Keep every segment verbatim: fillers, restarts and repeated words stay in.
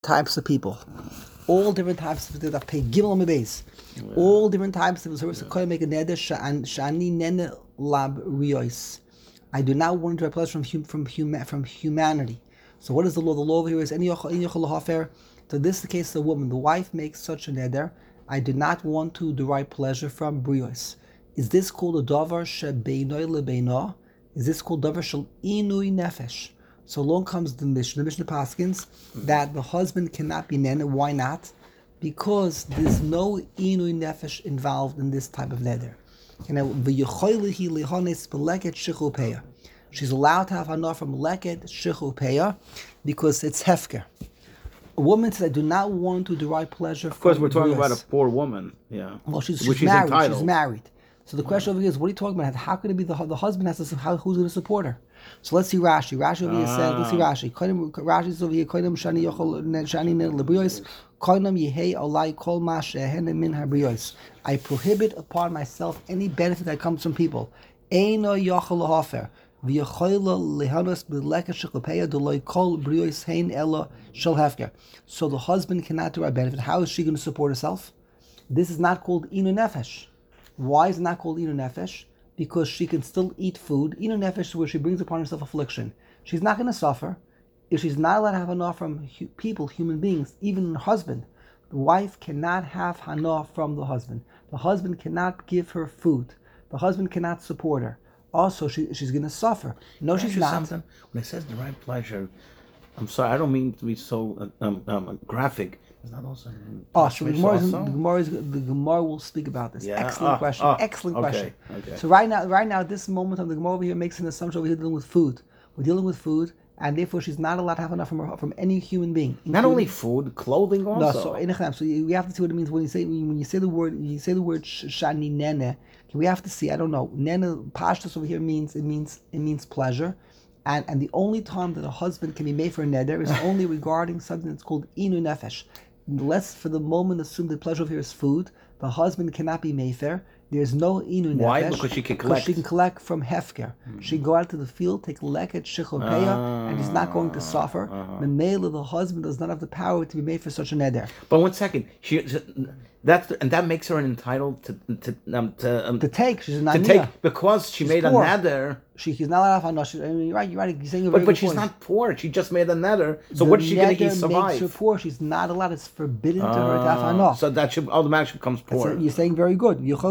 types of people, all different types of that pay gimel on the base, all different types of service. Could make a neder shani nene lab riois. I do not want to derive pleasure from hum, from hum, from humanity. So what is the law? The law over here is any yochel hafer. So this is the case of the woman. The wife makes such a neder. I do not want to derive pleasure from briois. Is this called a davar shebeinoy lebeino? Is this called davar shel inui nefesh? So along comes the Mishnah. The Mishnah paskins that the husband cannot be neder. Why not? Because there's no inui nefesh involved in this type of neder. She's allowed to have hana from leket shichu peya because it's hefker. A woman says, "I do not want to derive pleasure." Of course, from we're talking briyos. about a poor woman. Yeah. Well, she's, she's Which she's married. entitled. She's married. So the question over here is, what are you talking about? How could it be the the husband has to? How, who's going to support her? So let's see Rashi. Rashi over here says, let's see Rashi. Rashi is over here. Koinem shani yochol shani ner lebriyos. Koinem yehei olai kol ma shehene min habriyos. I prohibit upon myself any benefit that comes from people. Eino yochol lahafer. V'yochol lehanos b'leket shekupeya doloi kol briyos hein elo shel hefker. So the husband cannot derive benefit. How is she going to support herself? This is not called inu nefesh. Why is it not called inu nefesh? Because she can still eat food. Inu nefesh is where she brings upon herself affliction. She's not going to suffer. If she's not allowed to have hana from hu- people, human beings, even her husband, the wife cannot have hana from the husband. The husband cannot give her food. The husband cannot support her. Also, she, she's going to suffer. No, Can I she's ask you not. Something? When it says the right pleasure, I'm sorry, I don't mean to be so uh, um, um, graphic. It's not also. Oh, so the Gemara, is, the, also? Gemara is, the Gemara will speak about this. Yeah. Excellent Ah, question. ah, Excellent okay, question. okay. So right now, right now, at this moment, the Gemara over here makes an assumption over here dealing with food. We're dealing with food, and therefore she's not allowed to have enough from her, from any human being. Not only food, clothing also. No, so in a so you, we have to see what it means when you say when you say the word you say the word shani nene. We have to see. I don't know. Nene pashtus over here means it means it means pleasure. And and the only time that a husband can be made for a neder is only regarding something that's called inu nefesh. Let's for the moment assume the pleasure of here is food. The husband cannot be mayfair. There's no inu nefesh. Why? Because she can collect. Because she can collect from hefker. Mm-hmm. She can go out to the field, take leket shechopeya, uh, and he's not going to suffer. Uh-huh. Memela, the husband does not have the power to be made for such a neder. But one second, she that's and that makes her entitled to to um, to, um, to take. She's a to take because she she's made poor. a neder. She, she's not allowed to have. I mean, you're right. You're right. You're saying a but very but good she's point. not poor. She just made a neder. So the what is she going to eat? Survive? Makes her poor. She's not allowed. It's forbidden uh, to her to have hana. So that should automatically becomes poor. A, you're saying very good. It's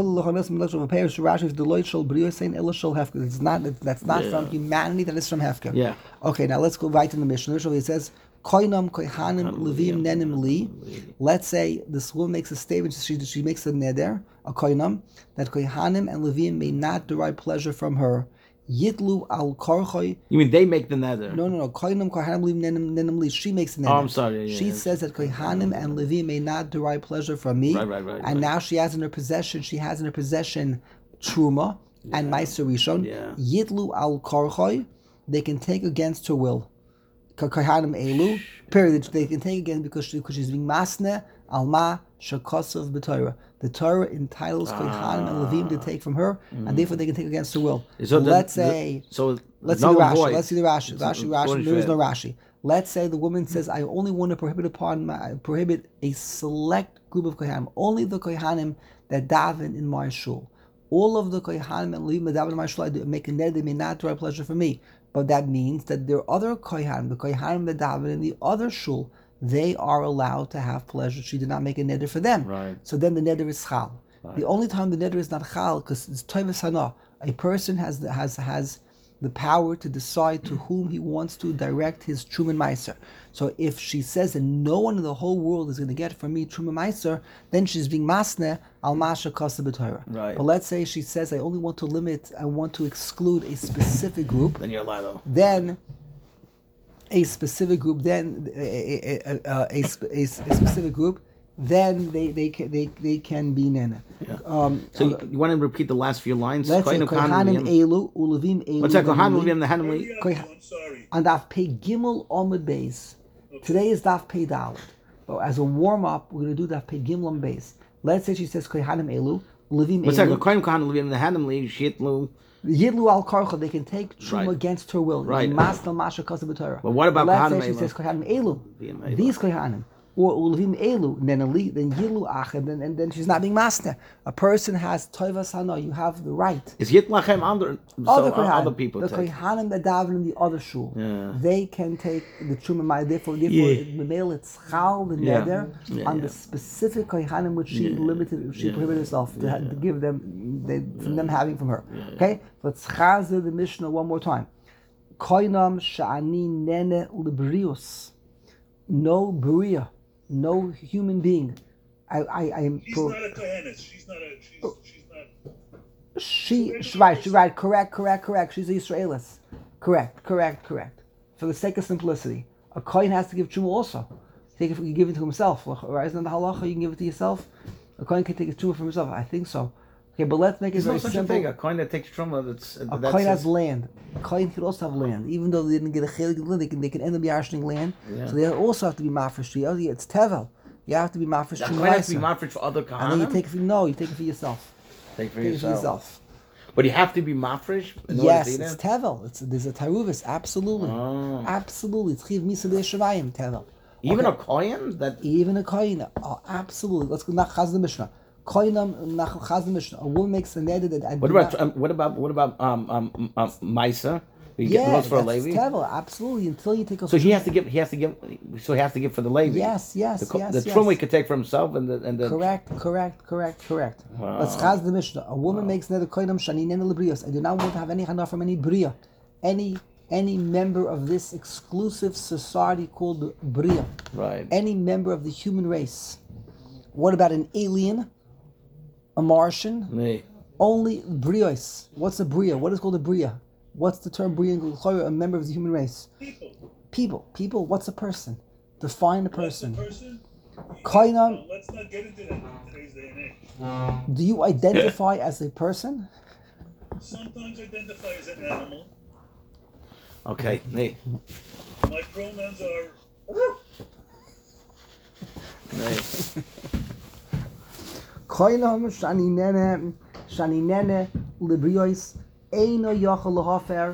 not. That's not yeah. from humanity. That is from hefker. Yeah. Okay. Now let's go right in the Mishnah. It says. Koinam kohanim levim nenim li. Let's say this woman makes a statement. She she makes a neder, a koinam, that kohanim and levim may not derive pleasure from her. Yitlu al korchoy. You mean they make the neder? No, no, no. Koinam kohanim levim nenim nenim li. She makes the neder. Oh, I'm sorry. Yeah, she yeah, says that kohanim and levim may not derive pleasure from me. Right, right, right. And right. now she has in her possession. She has in her possession truma yeah. and meiser rishon. Yeah. Yitlu al korchoy. They can take against her will. Kohanim elu, period. They can take again because she, because she's being masne alma shakosov b'Torah. The Torah entitles Kohanim and Levim to take from her, mm. and therefore they can take against her will. So let's the, say, the, so let's see the Rashi. Void. Let's see the Rashi. Rashi, Rashi. There is no Rashi. Let's say the woman says, "I only want to prohibit upon my, prohibit a select group of Kohanim, only the Kohanim that daven in my shul. All of the Kohanim and Levim that daven in my shul, I make a neder, they may not derive pleasure from me." But that means that there are other kohanim, the kohanim that daven in the other shul, they are allowed to have pleasure. She did not make a neder for them. Right. So then the neder is chal. Right. The only time the neder is not chal, because it's toivus hana. A person has the, has has the power to decide to whom he wants to direct his truman meiser. So if she says that no one in the whole world is going to get from me truman meiser, then she's being masne al masha kasa b'Torah. Right. But let's say she says, I only want to limit, I want to exclude a specific group. Then you're allowed though. Then a specific group, then a, a, a, a, a, a specific group, then they they can they, they can be nena. Yeah. Um, so uh, you want to repeat the last few lines? Let's say kohanim elu ulevim elu. What's that? Kohanim ulevim the hanimli. Sorry. On daf pei gimel omid beis. Today is daf pei dalet. But as a warm up, we're going to do daf pei gimel omid beis. Let's say she says kohanim elu Levim What's that? Elu. The Kohen Kohen Levim the Hanim Li Shitlu. Yidlu al karcha, they can take truma Right. against her will. Right. Masnal masha kasa b'Torah. But what about Let's Kohanim say she Elu? says kohanim elu, Levim Elu. these kohanim, or ulvim elu, then ali, then yilu achem, then and then she's not being master. A person has toivas hana. You have the right. Is Yitlachem other so Other uh, kohanim, other people the take? kohanim that daven in the other shul, Yeah. they can take the truma. My therefore, therefore, Yeah. the male it's chal the Yeah. neder Yeah, on yeah. the specific kohanim which she Yeah. limited, she Yeah. prohibited herself to, ha- to give them, they, from them having from her. Yeah. Okay, let's chazer the Mishnah one more time. Koinam sha'ani nene librius. No bria, no human being. I, I, I am. She's pro- not a Kohenet. She's not a. She's, she's not. She, she, right, she, right, correct, correct, correct. She's a Israelis. Correct, correct, correct. For the sake of simplicity, a kohen has to give truma also. Take it, you give it to himself. Right? Isn't that the halacha? You can give it to yourself. A kohen can take his truma from himself. I think so. Okay, but let's make it There's no very such a simple. thing. A coin that takes truma. That's A that's kohen it. has land. A kohen could also have land, even though they didn't get a chelik in land. They can they can end up yarshining land. Yeah. So they also have to be mafresh. Yeah, it's tevel. You have to be mafresh. A to coin has to be Meiser. mafresh for other And then you kahanim. take it for no, you take it for yourself. Take for Take it for yourself. yourself. But you have to be mafresh. in order Yes, to eat it's it? tevel. It's there's a taruvis. Absolutely, Oh. absolutely. It's chiv misa b'yeshavayim tevel. Even Okay. a coin that. Even a kohen. Oh, absolutely. Let's go nach chaz the mishnah. Kohenam nach chaz the mishnah. A woman makes a neder that I What do about not- um, what about what about um um, um Misa? You get yeah, lost for a that's Levi. tevel. Absolutely. Until you take a So he has to give. He has to give. So he has to give for the Levi. Yes, yes, The, co- yes, the yes. truma he could take for himself, and the and the. Correct, correct, correct, correct. Wow. Let's chaz the mishnah. A woman makes neder kohenam shani neder lebrios. I do not want to have any hana from any bria, any any member of this exclusive society called bria. Right. Any member of the human race. What about an alien? A Martian? Me. Only brios. What's a bria? What is called a bria? What's the term bria in Gulchora? A member of the human race. People. People. People. What's a person? Define a What's the person. person? Koinam. No, let's not get into that in today's day and age. Do you identify as a person? Sometimes identify as an animal. Okay. Me. My pronouns are. Me. Koinam shani nene shani nene librios eino yachal lahafer.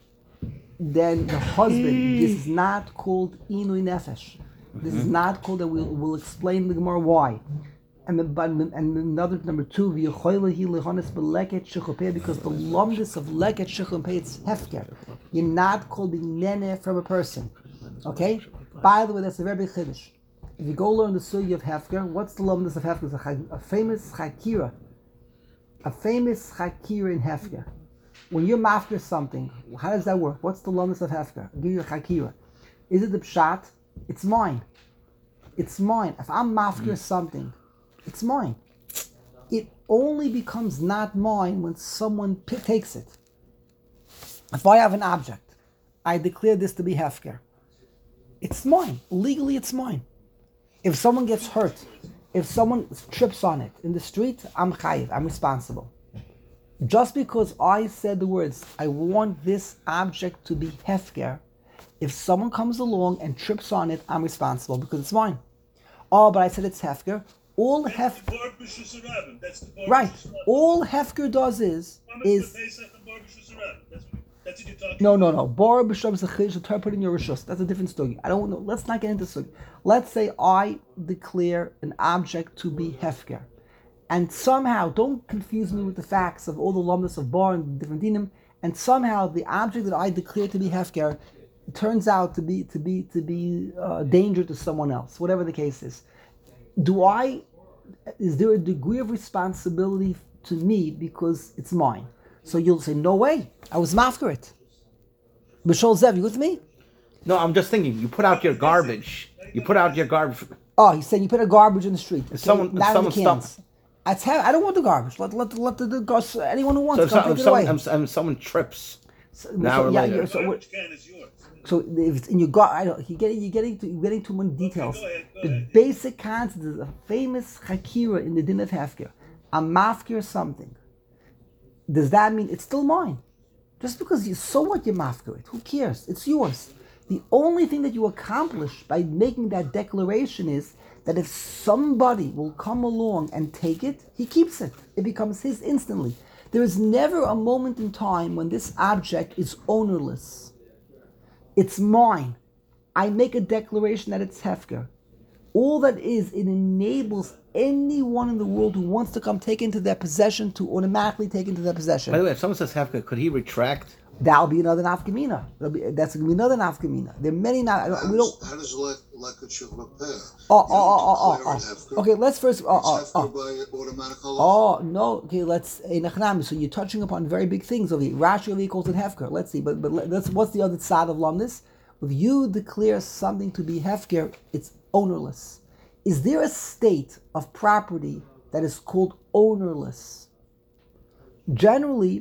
Then the husband. This is not called inui nefesh. This is not called. And we'll we'll explain the Gemara why. And the, but and another number two, v'yochoyla hi lehonis beleket shechopeh, because the lumdis of leket shechopeh it's hefker. You're not called being nene from a person. Okay. By the way, that's a very big chiddush. If you go learn the sugi of hefker, what's the lumdis of hefker? It's a, cha- a famous chakira. A famous chakira in hefker. When you're mafker something, how does that work? What's the lumdis of hefker? I'll give you a chakira. Is it the pshat? It's mine. It's mine. If I'm mafker something, it's mine. It only becomes not mine when someone p- takes it. If I have an object, I declare this to be hefker. It's mine. Legally, it's mine. If someone gets hurt, if someone trips on it in the street, I'm chayiv. I'm responsible. Just because I said the words, I want this object to be hefker, if someone comes along and trips on it, I'm responsible because it's mine. Oh, but I said it's hefker. All That's hef the Bar B'Shus Rabin. That's the Bar right. B'Shus Rabin. All hefker does is Promise is the Pesach and Bar B'Shus Rabin. That's what, that's what you're talking no, about. no, no. Bar b'sham is a chiddush. Interpret in your rishus. That's a different story. I don't know. Let's not get into story. Let's say I declare an object to be hefker, and somehow don't confuse me with the facts of all the lumdus of bar and different dinim. And somehow the object that I declare to be hefker turns out to be to be to be uh, danger to someone else. Whatever the case is, do I? Is there a degree of responsibility to me because it's mine? So you'll say, no way, I was mafker it. B'shol Zev, you with me? No, I'm just thinking. You put out your garbage. You put out your garbage. Oh, he's saying you put a garbage in the street. Okay? someone- if not in the someone cans. I tell I don't want the garbage. Let let let the, the, the anyone who wants So if, come some, take if, it someone, away. if, if someone trips, So, an hour yeah, later. yeah, The so, what- garbage can is yours. so if it's in your gar, I don't. You're getting you're getting to you're getting too many details. go ahead, go the ahead. basic concept is a famous chakira in the din of hefker. I'm mafker something. Does that mean it's still mine? Just because you so what you mafker it? Who cares? It's yours. The only thing that you accomplish by making that declaration is that if somebody will come along and take it, he keeps it. It becomes his instantly. There is never a moment in time when this object is ownerless. It's mine. I make a declaration that it's hefker. All that is, it enables anyone in the world who wants to come take into their possession to automatically take into their possession. By the way, if someone says hefka, could he retract? That'll be another nafkamina. That's going to be another nafkamina. There are many. Na- How we don't. does, how does lek leket shel repair? Oh, You oh, don't oh, oh, declare it oh, hefker. oh. Okay, let's first. Oh, oh, It's oh. hefker by automatic halacha. Oh no. Okay, let's. eh, Nachnami, So you're touching upon very big things over here. Rashi over here calls it hefker. Let's see, but but let- that's what's the other side of lamnis? If you declare something to be hefker, it's ownerless. Is there a state of property that is called ownerless? Generally,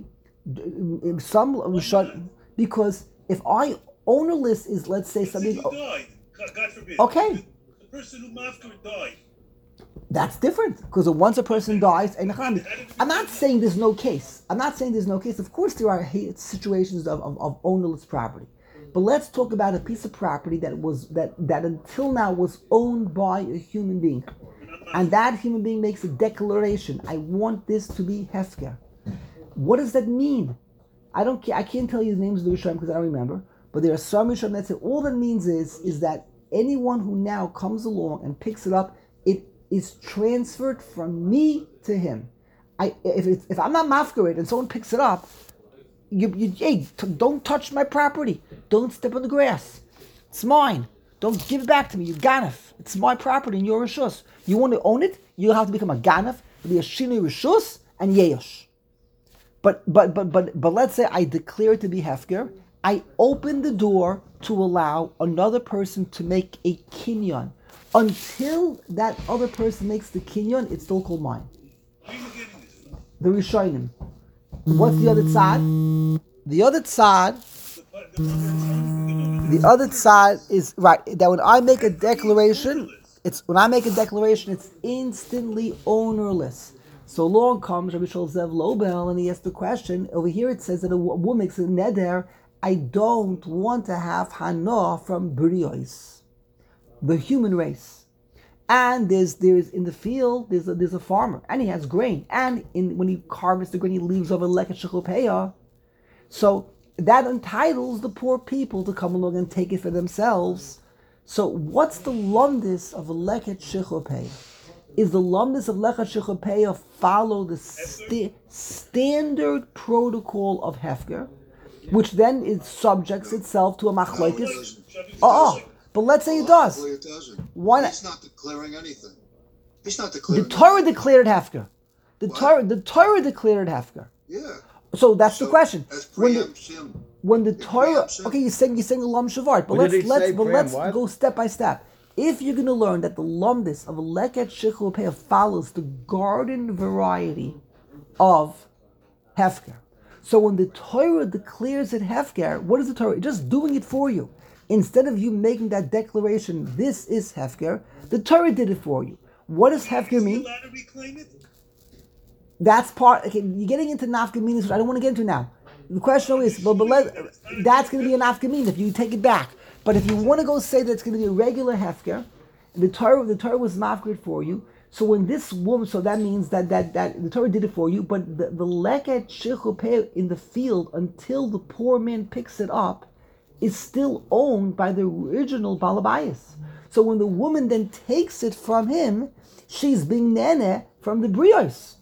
d- some shut because if I ownerless is, let's say If something. he died, God God forbid. Okay. The person who mafkir died. That's different because once a person dies, and I'm not saying there's no case. I'm not saying there's no case. Of course, there are ha- situations of, of, of ownerless property, but let's talk about a piece of property that was that that until now was owned by a human being, and that human being makes a declaration: I want this to be hefker. What does that mean? I don't. ca- I can't tell you the names of the Rishonim because I don't remember. But there are some Rishonim that say all that means is is that anyone who now comes along and picks it up, it is transferred from me to him. I if it's, if I'm not mafkarid and someone picks it up, you you hey, t- don't touch my property. Don't step on the grass. It's mine. Don't give it back to me. You ganef. It's my property and your rishus. You want to own it? You have to become a ganef, be a shinu rishus and yeyosh. But but but but but let's say I declare it to be hefker. I open the door to allow another person to make a kinyan. Until that other person makes the kinyan, it's still called mine. Where are you getting this from? The Rishonim. What's the other side? The other side, The, the, the other side is right. That when I make a declaration, it's when I make a declaration, it's instantly ownerless. So along comes Rabbi Sholzev Lobel, and he asks the question. Over here, it says that a wo- woman makes a neder. I don't want to have hana from briyos, the human race. And there's there's in the field there's a, there's a farmer, and he has grain, and in when he harvests the grain, he leaves over leket shechupeya. So that entitles the poor people to come along and take it for themselves. So what's the lumdis of a leket shechupeya? Is the lumdis of leket shechupeya follow the sta- standard protocol of hefker, which then it subjects itself to a No, it machlokes? doesn't. Oh, but let's say it does. Logically, it doesn't. Why not? He's not declaring anything. He's not The declaring Torah anything. declared hefker. The What? Torah, the Torah declared hefker. Yeah. So that's the So, question. As When the, preempts him. when the It Torah, preempts him. okay, you're saying you're saying a lum shavart, but What did let's he let's say, but Bram? let's What? go step by step. If you're going to learn that the lumdis of a leket shechupeya follows the garden variety of hefker, so when the Torah declares it hefker, what is the Torah? It's just doing it for you. Instead of you making that declaration, this is hefker, the Torah did it for you. What does hefker Is he mean? allowed to reclaim it? That's part. Okay, you're getting into nafkamina, which I don't want to get into now. The question is, but, but let, that's going to be an nafkamina if you take it back. But if you want to go say that it's going to be a regular hefker, the Torah, the Torah was mafkid for you. So when this woman, so that means that that that the Torah did it for you. But the, the leket shechupeya in the field until the poor man picks it up is still owned by the original balabayas. So when the woman then takes it from him, she's being nene from the brios.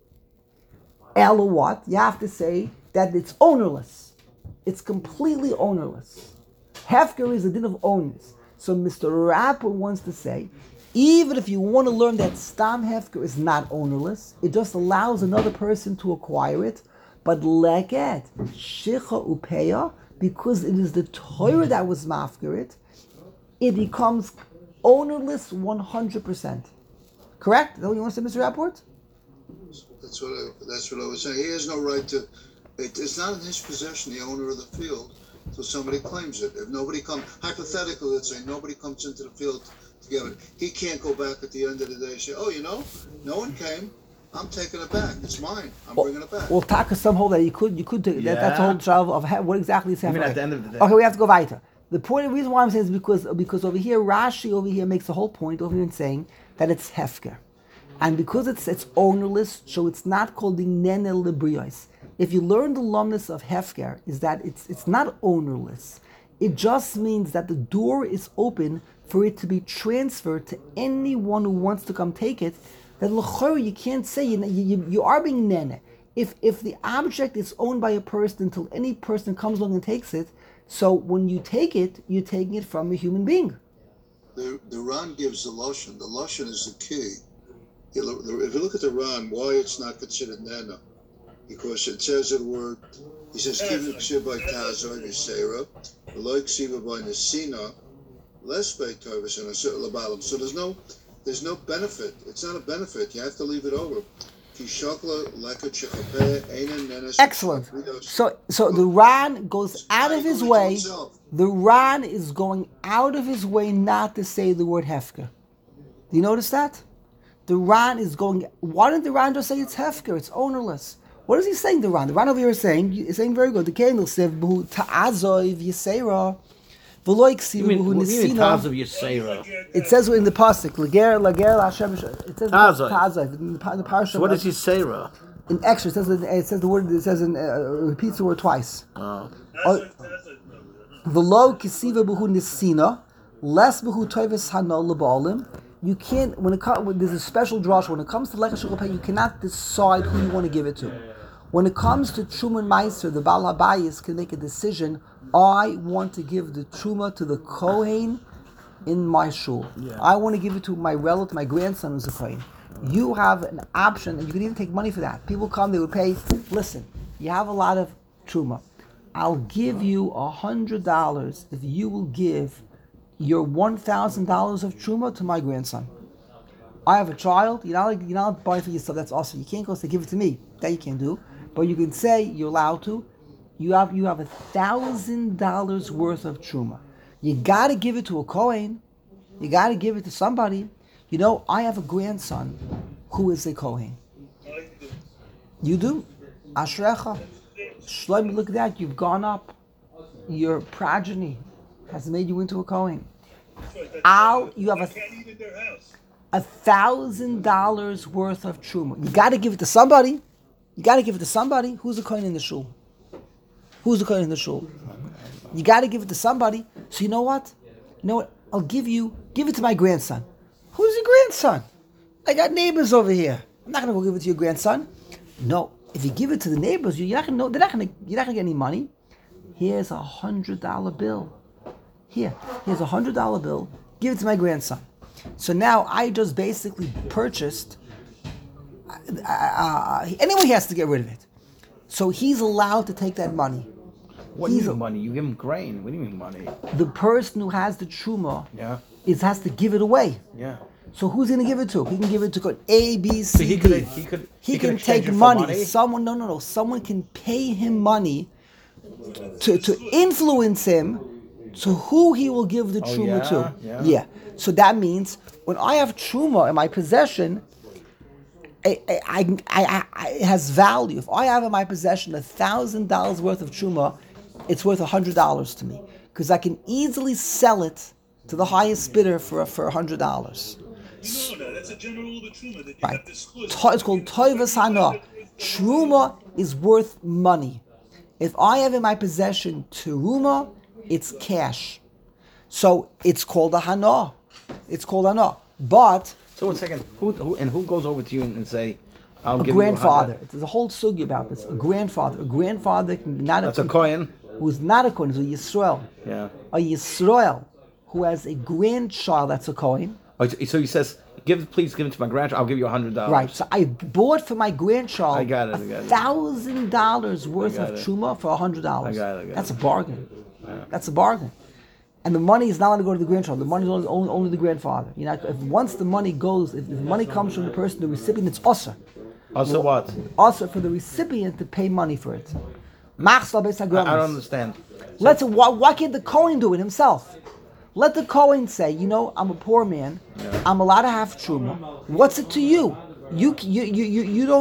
Ella what? You have to say that it's ownerless. It's completely ownerless. Hefker is a din of owners. So Mister Rapper wants to say, even if you want to learn that Stam Hefker is not ownerless, it just allows another person to acquire it. But leket, shicha upeya, because it is the Torah that was mafker it, it becomes ownerless one hundred percent. Correct? Is that what you want to say, Mister Rapport? That's what I, that's what I was saying. He has no right to. It, it's not in his possession, the owner of the field, until somebody claims it. If nobody comes, hypothetically, let's say nobody comes into the field to get it, he can't go back at the end of the day and say, "Oh, you know, no one came. I'm taking it back. It's mine. I'm bringing it back." Well, Taka some hold that you could, you could take that, that's the whole Yeah. trial of ha- what exactly is I mean, happening. at the end of the day. Okay, we have to go weiter. The point, the reason why I'm saying is because because over here Rashi over here makes the whole point over here in saying that it's hefker, and because it's it's ownerless, so it's not called the nene librios. If you learn the lumnus of hefker, is that it's it's not ownerless. It just means that the door is open for it to be transferred to anyone who wants to come take it. That l'chor you can't say you, you, you are being nene. If if the object is owned by a person until any person comes along and takes it. So when you take it, you're taking it from a human being. The, the Ran gives the Lashon. The Lashon is the key. You look- If you look at the Ran, why it's not considered Nana? Because it says the word, he says, Kivu Ksiba Tazo Yisera, like Ksiba by Nesina, less by Tovis and a certain Labalam. So there's no there's no benefit. It's not a benefit. You have to leave it over. Excellent. So, so the Ran goes out of his way. The Ran is going out of his way not to say the word hefker. Do you notice that? The Ran is going. Why didn't the Ran just say it's hefker? It's ownerless. What is he saying? The Ran. The Ran over here is saying. Is saying very good. The candle says ta'azov yisera. You mean, what do you mean, Taz of Yisera? It says in the pasuk, Lager, Lager, Hashem. It says Tazov. Tazov in the, pa- the parsha. So what is Yisera? In extra, it says it says the word. It says in uh, repeats the word twice. Oh. Oh, V'lo kisiva b'hu nisina, less b'hu toivus hana l'ba'alim. You can't, when it comes, there's a special drash, when it comes to Lecha Shulchan, you cannot decide who you want to give it to. When it comes to Truma and Meiser, the Baal HaBayis can make a decision, I want to give the Truma to the Kohen in my shul. Yeah. I want to give it to my relative, my grandson who's a Kohen. You have an option, and you can even take money for that. People come, they would pay, listen, you have a lot of Truma. I'll give you a hundred dollars if you will give your one thousand dollars of truma to my grandson. I have a child. You're not you're not buying for yourself. That's awesome. You can't go say give it to me. That you can't do. But you can say you're allowed to. You have you have a thousand dollars worth of truma. You got to give it to a kohen. You got to give it to somebody. You know, I have a grandson who is a kohen. You do, Ashrecha. Shlomi, look at that. You've gone up. Your progeny has made you into a Kohen. Al, you have a, a thousand dollars worth of truma. You got to give it to somebody. You got to give it to somebody. Who's a Kohen in the shul? Who's a Kohen in the shul? You got to give it to somebody. So you know what? You know what? I'll give you, give it to my grandson. Who's your grandson? I got neighbors over here. I'm not going to go give it to your grandson. No. If you give it to the neighbors, you're not going to know. They're not going to. You're not going to get any money. Here's a hundred dollar bill. Here, here's a hundred dollar bill. Give it to my grandson. So now I just basically purchased. Uh, uh, anyway, he has to get rid of it. So he's allowed to take that money. What do he's you mean money? You give him grain. What do you mean money? The person who has the truma Yeah. is has to give it away. Yeah. So who's going to give it to? He can give it to A, B, C, So he D. could. He could. He, he could can exchange take it for money. money. Someone, no, no, no. Someone can pay him money to, to influence him to who he will give the Oh, truma yeah? to. Yeah. So that means when I have truma in my possession, I, I, I, I, I, it has value. If I have in my possession a thousand dollars worth of truma, it's worth a hundred dollars to me because I can easily sell it to the highest bidder for for a hundred dollars. You know that. That's a general rule of truma that you Right. have to split. To- It's called toivas hana. Truma is worth money. If I have in my possession teruma, it's cash. So it's called a hana. It's called hana. But So one second. Who, who and who goes over to you and, and say, "I'll a give grandfather. you There's a whole sugi about this. A grandfather. A grandfather can be not a a That's a Kohen. who's not a kohen. Who's a Yisrael. Yeah. A Yisrael who has a grandchild that's a kohen. Oh, so he says, "Give, please give it to my grandchild. I'll give you a hundred dollars." Right. So I bought for my grandchild I got it, I got a it. thousand dollars worth got of it. truma for a hundred dollars. I got it, I got That's it. a bargain. That's a bargain. And the money is not going to go to the grandchild. The money is only, only, only the grandfather. You know, if once the money goes, if the money comes from the person, the recipient, it's usher. Also, what? Also for the recipient to pay money for it. Machsal beis I, I hagramis. don't understand. Let's. Why, why can't the Kohen do it himself? Let the Kohen say, you know, I'm a poor man. I'm allowed to have truma. What's it to you? You you you you, you don't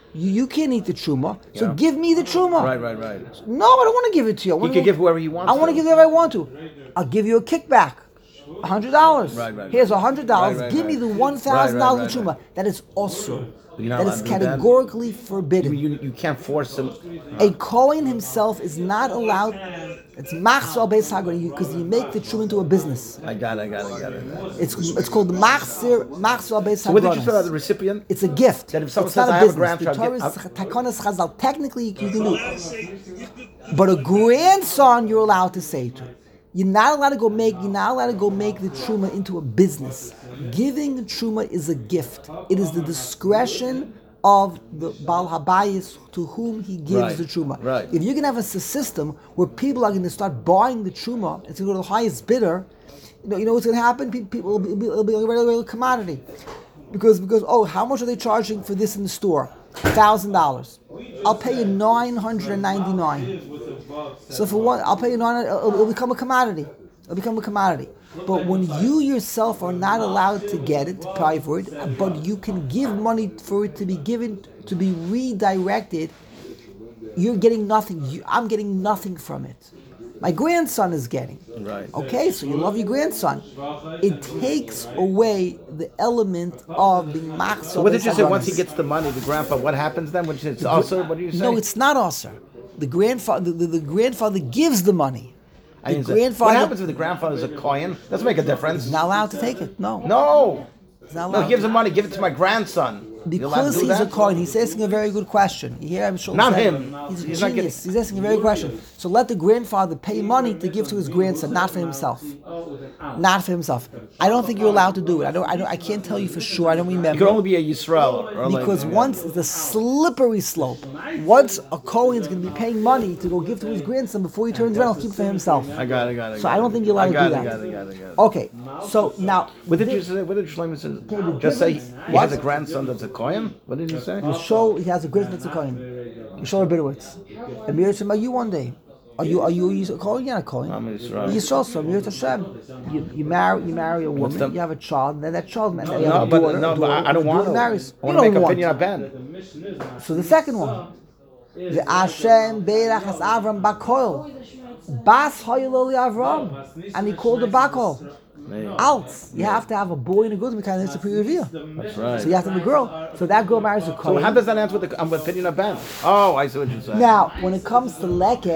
You, you can't eat the truma, so Yeah. give me the truma. Right, right, right. No, I don't want to give it to you. I He wanna can go- give whoever he wants. I want to to. give whoever I want to. I'll give you a kickback. A hundred dollars. Right, right, Here's a right. hundred dollars. Right, right, Give me right. the one thousand dollars Right, right, truma. That is also. You're not That allowed is to do that? categorically You, forbidden. you, you can't force him. A Kohen himself is not allowed. It's machzor al beis haGoren because you make the truma into a business. I got it, I got it, I got it. It's it's called machzir machzor al beis So what did you say about the haGoren. recipient? It's a gift. That if someone it's says, not "I a have a business. The grandchild, Torah get- is Takanas Chazal. Technically, you can do it. I say, you could, But a grandson, you're allowed to say to. You're not allowed to go make. You're not allowed to go make the truma into a business. Giving truma is a gift. It is the discretion of the Baal Habayis to whom he gives Right, the truma. right. If you can have a s- system where people are going to start buying the truma, it's going to go to the highest bidder. You know, you know what's going to happen? Pe- People will be, it'll be, it'll be a regular commodity, because because oh, how much are they charging for this in the store? Thousand dollars. I'll pay you nine hundred and ninety nine. So for one, I'll pay you nine. It'll, it'll become a commodity. It'll become a commodity. But when you yourself are not allowed to get it, to pay for it, but you can give money for it to be given, to be redirected, you're getting nothing. You, I'm getting nothing from it. My grandson is getting. Right. Okay, so you love your grandson. It takes away the element of the machzor. So what did you say? Once he beis gets the money, the grandpa, what happens then? Which it's also, what do you say? No, it's not also. The grandfather, the, the, the grandfather gives the money. I The didn't say- grandfather What happens if the grandfather's a coin? Doesn't make a difference. is not allowed to take it. No, No. he's not No, allowed. he gives him money. Give it to my grandson. You allowed to Because do he's a that? coin, he's asking a very good question. You hear him? Not him. He's a He's not genius. He's asking a very good question. So let the grandfather pay money to give to his grandson, not for himself. Not for himself. I don't think you're allowed to do it. I don't. I don't. I can't tell you for sure. I don't You remember. could only be a Yisrael. or like- Because once it's a slippery slope. Once a Kohen's going to be paying money to go give to his grandson before he turns around, he'll keep it for himself. I got it, I got it. So I don't think you're allowed I got to it, do I that. got it, I got it, I got it. Okay, so now What did thi- you say? What did Shlomo say? the Just say he What? has a grandson that's a kohen? What did you say? show he has a great mitzvah Kohen. You show Rabinowitz. And Mir Hashem, are you one day? Are you are you a Kohen? You're not a Kohen. I'm Yisrael. Yisrael, so Mir Hashem. You you marry you marry a woman. the- You have a child, and then that child. And then you No, have a but daughter, no, but daughter, I, I don't the want daughter to. marries. I You want to make don't a want. opinion of Ben. So the second one, the Hashem Beirach as Avram Bakoil, Bas Hoyloli Avram, and he called the Bakol. Alt. You have to have a boy and a girl to be kind of superior reveal. That's right. So you have to have a girl. So that girl marries a So Kohen. how does that answer with the um, opinion of Ben? Oh, I see what you're saying. Now, when it comes to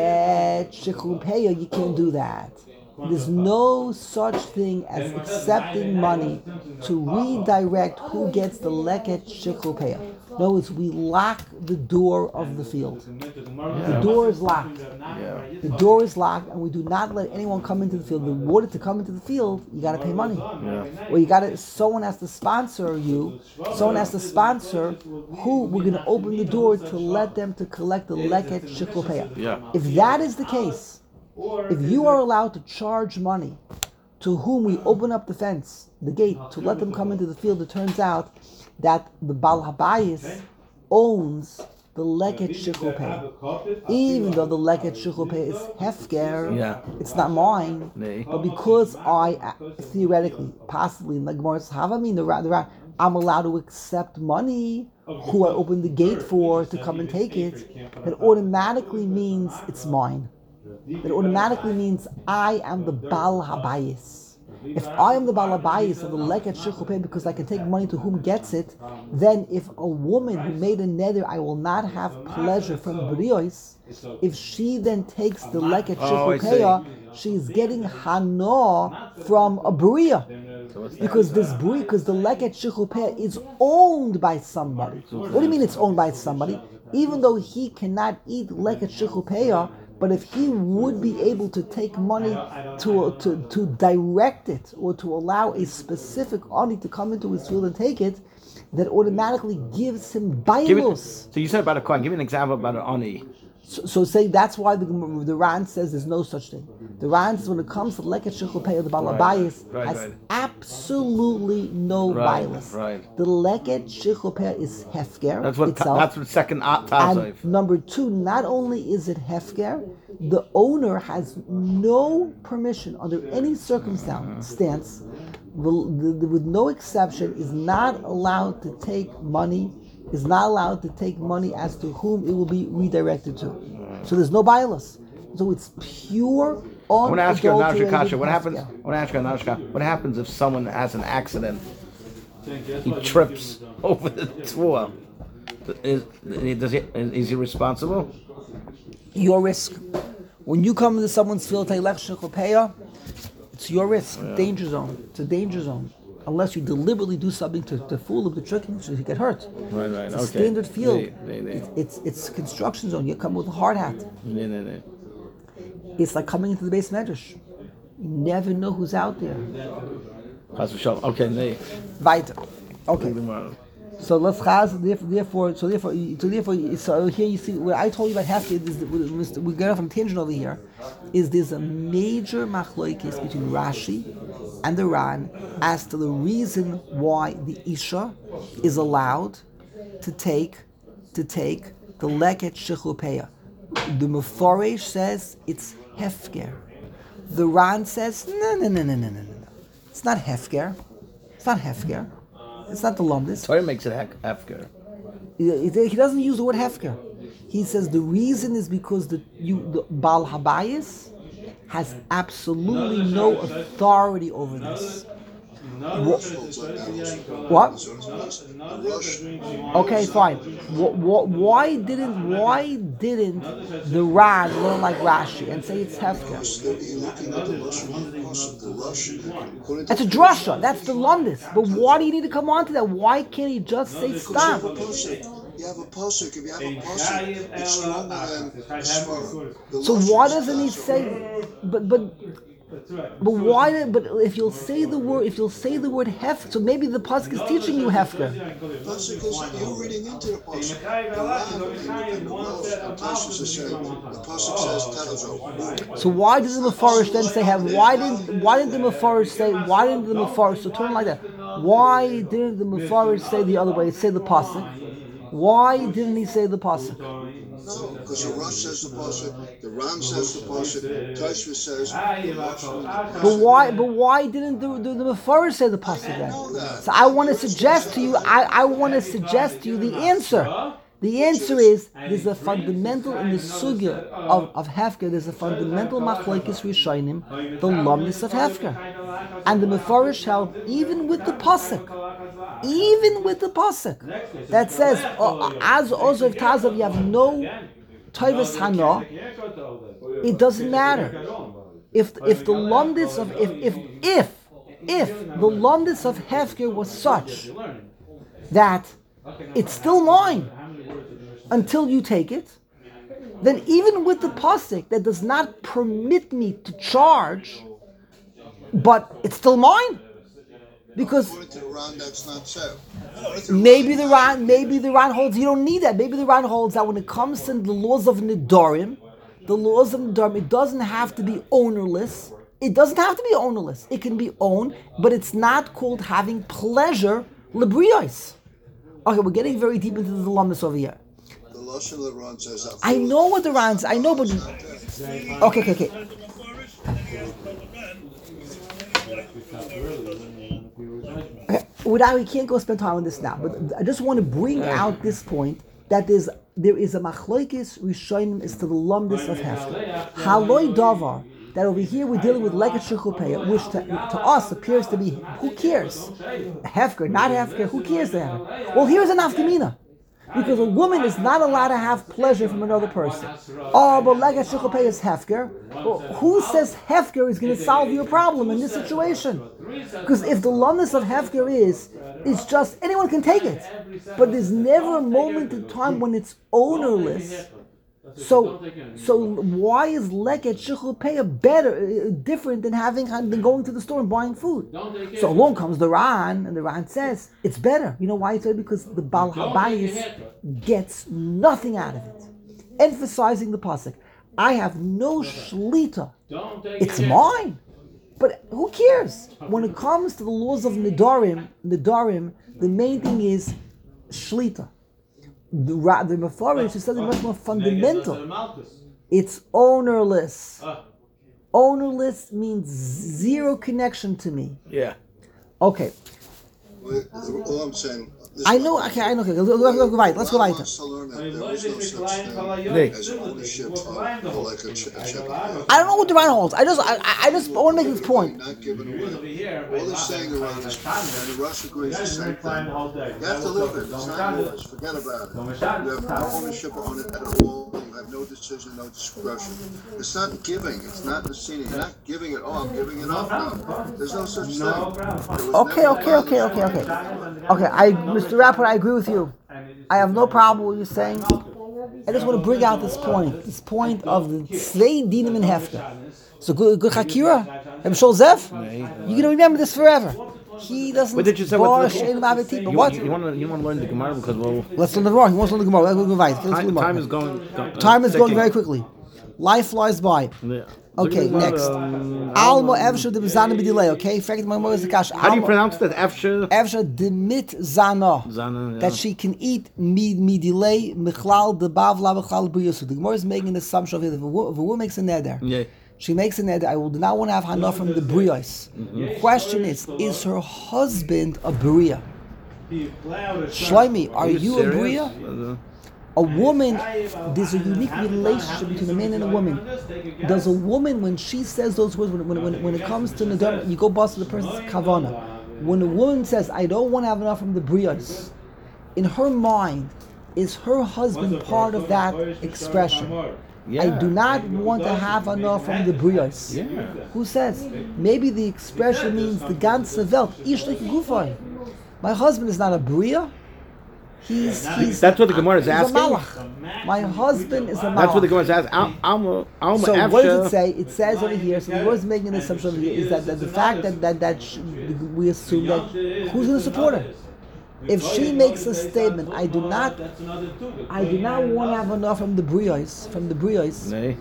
leket shekupeya, you can't do that. There's no such thing as accepting money to redirect who gets the leket shekupeya. In other words, we lock the door of the field. The door is locked. Yeah. The door is locked, and we do not let anyone come into the field. In order to come into the field, you got to pay money. Or you got to. Someone has to sponsor you. Someone has to sponsor who we're going to open the door to let them to collect the leket shekupeya. Yeah. If that is the case, if you are allowed to charge money to whom we open up the fence, the gate, to let them come into the field, it turns out that the Baal Habayis owns the leket shekupeya. Even though the leket shekupeya is hefker, Yeah. it's not mine. Nee. But because I uh, theoretically, possibly, in the Gemara's Havamin, the Ra- the Ra- I'm allowed to accept money who I opened the gate for to come and take it, that automatically means it's mine. That automatically means I am the Baal Habayis. If I am the Baal Habayis of the leket shekupeya because I can take money to whom gets it, then if a woman who made a neder, I will not have pleasure from brios, if she then takes the leket Oh, I shekupeya, she's getting hana from a bria. Because this bria, because the leket shekupeya is owned by somebody. What do you mean it's owned by somebody? Even though he cannot eat leket shekupeya, but if he would be able to take money to, to, to direct it or to allow a specific ani to come into his field and take it, that automatically gives him Give me, bailos. so you said about a coin. Give me an example about an ani. So, so say that's why the the Ran says there's no such thing. The Ran says when it comes to leket shekupeya, the balabayis right, has right. absolutely no Right, bailos. right. The leket shekupeya is hefker That's what. itself. That's what second uh, And tazav. number two, not only is it hefker, the owner has no permission under any circumstance, stance, will- the- the- with no exception, is not allowed to take money is not allowed to take money as to whom it will be redirected to. So there's no bias. So it's pure. I want to ask you another unadulterated kasha. What happens? hefker. I want to ask you another kasha. What happens if someone has an accident? He trips over the tour. Is, does he, is he responsible? Your risk. When you come into someone's field, it's your risk. Yeah. Danger zone. It's a danger zone. Unless you deliberately do something to, to fool him, to trick him, so he get hurt. Right, right. It's a Okay. standard field. They, they, they. It's, it's it's construction zone. You come with a hard hat. They, they, they. It's like coming into the base medrash. You never know who's out there. Chas v'shalom. Okay, they. Weiter. Okay. Tomorrow. So let's chaz. Therefore, so therefore, so therefore, so here you see what I told you about hefker. Is we get off on tangent over here. Is there's a major machlokes between Rashi and the Ran as to the reason why the isha is allowed to take to take the leket shechupeya. The Meforesh says it's hefker. The Ran says no, no, no, no, no, no, no. It's not hefker. It's not hefker. It's not the lumdis. Torah makes it hek- hefker. He he doesn't use the word hefker. He says the reason is because the you the Baal Habayis has absolutely no authority over this. What? Okay, fine. What, what, why didn't why didn't the Ran learn like Rashi and say it's hefker? That's a drasha. That's the lumdis. But why do you need to come on to that? Why can't he just say stop? You have a pasuk. If you have a pasuk, it's stronger than the svara. So why doesn't he say? But but but why? did- But if you'll say the word, if you'll say the word hef, so maybe the pasuk is teaching you hefker. Pasuk is you're reading into the pasuk. The Ram in the Welsh, the Taisus is saying the pasuk says telezo. So why did the Mefarish then say have? Why didn't why didn't the Mefarish say? Why didn't the Mefarish so turn like that? Why didn't the Mefarish say the other way? Say the pasuk. Why didn't he say the pasuk? No, because the Rosh says the pasuk, the Ram says the pasuk, Taisus says the Rosh and the But pasuk. why? But why didn't the the, the Mefarish say the pasuk then? So I want to suggest to you. I, I want to suggest to you the answer. The answer is there's a fundamental in the sugya of, of Hefker. There's a fundamental machlokes rishonim, the lumdis of Hefker, and the Mefarish held even with the pasuk, even with the pasuk that says oh, as Ozav Tazav you have no Tovas Hana. It doesn't matter if if the lumdis of if if if if the lumdis of Hefker was such that it's still mine until you take it, then even with the pasuk that does not permit me to charge, but it's still mine, because According to the Ram, that's not so. According to maybe the Ran, maybe the Ran holds you don't need that. Maybe the Ran holds that when it comes to the laws of Nidarim, the laws of Nidarim, it doesn't have to be ownerless. It doesn't have to be ownerless. It can be owned, but it's not called having pleasure lebrios. Okay, we're getting very deep into the lumdis over here. The Lush of the Ram says that. I know what the Rans. I know, but okay, okay, okay. And the Mefarish, and he asked about the man, Okay, without, we can't go spend time on this now, but I just want to bring out this point that there's there is a machlokes rishonim is to the lumdis of hefker. Haloi davar that over here we're dealing with leket shechupeya, which to, to us appears to be who cares, hefker, not hefker, who cares the hefker? Well, here's an afkamina. Because a woman is not allowed to have pleasure from another person. Oh, but leket shechupeya is hefker. Well, who says hefker is going to solve your problem in this situation? Because if the lumdis of hefker is, it's just anyone can take it, but there's never a moment in time when it's ownerless. So, so why is leket shechupeya better, uh, different than having than going to the store and buying food? So along comes the Ran, and the Ran says it's better. You know why it's better? Because the Baal Habayis gets nothing out of it, emphasizing the pasuk. I have no shlita. It's mine. But who cares? When it comes to the laws of Nidarim, Nidarim, the main thing is shlita. The, Ra- the Mefarish is something much more fundamental. It's ownerless. Ownerless means zero connection to me. Yeah. Okay. Well, all I'm saying, This I one- know. Okay, I know. Okay, let's go, let's go right. Let's go Ron right. wants to learn that there is no such thing Nee. as ownership of like a, ch- a chicken. I don't know what the Ron holds. I just, I, I I just want to make this point. Not given away. All they're saying around is, and the Rush agrees the same thing. You have to live it. It's not yours. Forget about it. You have no ownership on it at all. You have no decision, no discretion. It's not giving. It's not the scene. You're not giving it. Oh, I'm giving it up now. There's no such thing. There was Okay, never okay, okay, okay, okay. Okay, I, Mister Rapport, I agree with you. I have no problem with what you're saying. I just want to bring out this point, this point of the Tzvei Dinim in Hefker. So good, good Chakira, Reb Shol Zev, you're gonna remember this forever. He doesn't. What did you say? bar What, Shein Ma'avetim, but you, what? You, you want to you want to learn the Gemara because well, Let's learn the Gemara. He wants to learn the Gemara. Let's go right. Let's go time, Gemara. time is going. go- Time is going ticking. very quickly. Life flies by. Yeah. Okay, Look at next. the, um, Alma Evsha de Bezana B'Dilei. Okay, fact my mother's the kash. How do you pronounce that? After Evsha de mit Zana. Zana, yeah. That she can eat mi mi delay michlal de bavla michlal b'yusu. The Gemara is making an assumption of it. If a wo- if a woman makes a neder, Yeah. she makes a neder. I will not want to have hana from the brios. The question is: is her husband a bria? Shlomi, are you a bria? Uh, A woman, there's a unique relationship between a man and a woman. Does a woman, when she says those words, when, when, when, when it comes to Nadar, you go bust to the person's kavana. When a woman says, I don't want to have enough from the brios, in her mind, is her husband part of that expression? yeah. I do not want to have enough from the brios. Yeah. Who says? Maybe the expression means the ganze Welt. Ishlik gufay. My husband is not a bria. He's, he's That's what the Gemara is he's a asking. malach. My husband is a malach. That's what the Gemara is asking. Al- Alma, Alma, So what does Afsha- it say? It says over here. So the Gemara is making an assumption over here is that, that the fact that that that sh- we assume that who's going to support her? If she makes a statement, I do not, I do not want to have enough from the brios, from the brios. Nee.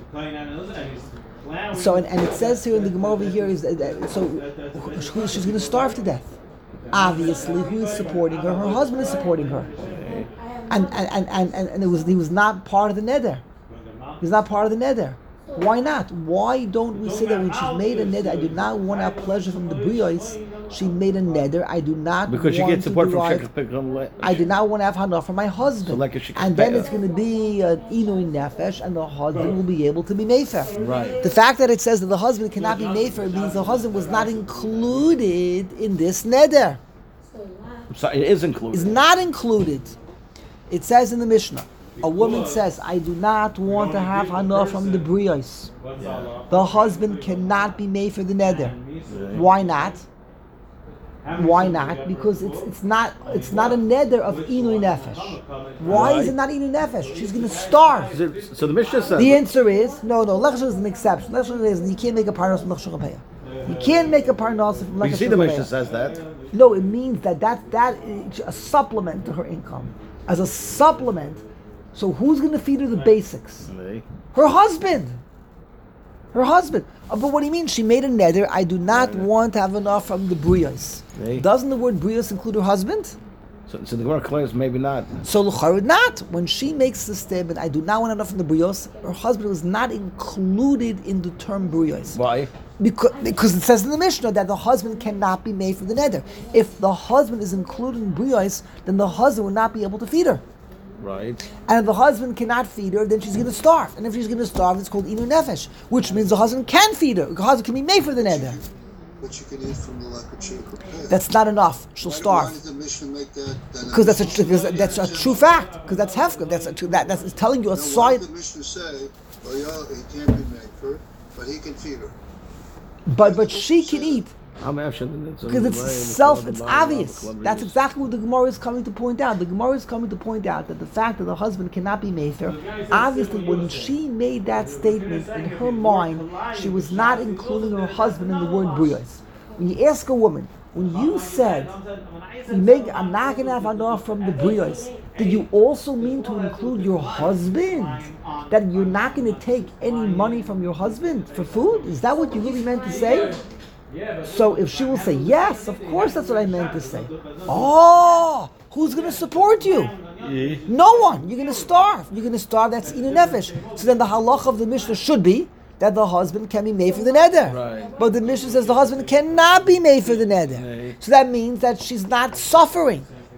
So and, and it says here in the Gemara over here is that, that so who, she's going to starve to death. Obviously, who is supporting her? Her husband is supporting her, and and, and, and, and it was he was not part of the neder. He's not part of the neder. Why not? Why don't we say that when she's made a neder, I do not want to have pleasure from the brios. She made a neder. I do not Because you want get support to from derive, Shekh I do not want to have hana from my husband. So like if she and could then pay- it's going to be an inui nefesh, and the husband will be able to be mefer. Right. The fact that it says that the husband cannot be mefer means the husband was not included in this neder. So it is included. Is not included. It says in the Mishnah, a woman says, I do not want to have hana from the brios. The husband cannot be made for the neder. Why not? Why not? Because it's it's not it's not a neder of inui nefesh. Why is it not inui nefesh? She's going to starve. Is it- So the Mishnah says. The answer is no, no. Lechshon is an exception. Lechshon is you can't make a parnos from lechshon chapeya. You can't make a parnos from lechshon you see the Mishnah chapeya. says that. No, it means that that that is a supplement to her income, as a supplement. So who's going to feed her the basics? Nee. Her husband. Her husband. Uh, but what do you mean? She made a neder. I do not want to have enough from the brios. Hey. Doesn't the word brios include her husband? So, so the Gemara claims maybe not. So l'chara not. When she makes the statement, I do not want enough from the brios, her husband was not included in the term brios. Why? Because, because it says in the Mishnah that the husband cannot be made for the neder. If the husband is included in brios, then the husband will not be able to feed her. Right. And if the husband cannot feed her, then she's going to starve. And if she's going to starve, it's called inu nefesh, which means the husband can feed her. The husband can be made for the neder. But you can eat from the lakachik. That's not enough. She'll Why starve. did the Mishnah make that? then Because that's a Mishnah because said that's a that- true fact. Because that's hefker. That's a true, that that's it's telling you a Now, why side. did the Mishnah say, well, yeah, he can't be made for it, but he can feed her? But but she can eat I'm actually. because it's self. It's obvious. That's exactly what the Gemara is coming to point out. The Gemara is coming to point out that the fact that the husband cannot be mefer, obviously, when she made that statement in her mind, she was not including her husband in the word brios. When you ask a woman, when you said, you make, I'm not going to have enough from the brios, did you also mean to include your husband? That you're not going to take any money from your husband for food? Is that what you really meant to say? So if she will say, yes, of course that's what I meant to say. Oh, who's going to support you? No one. You're going to starve. You're going to starve. That's inu nefesh. So then the halach of the Mishnah should be that the husband can be made for the neder. Right. But the Mishnah says the husband cannot be made for the neder. Right. So that means that she's not suffering.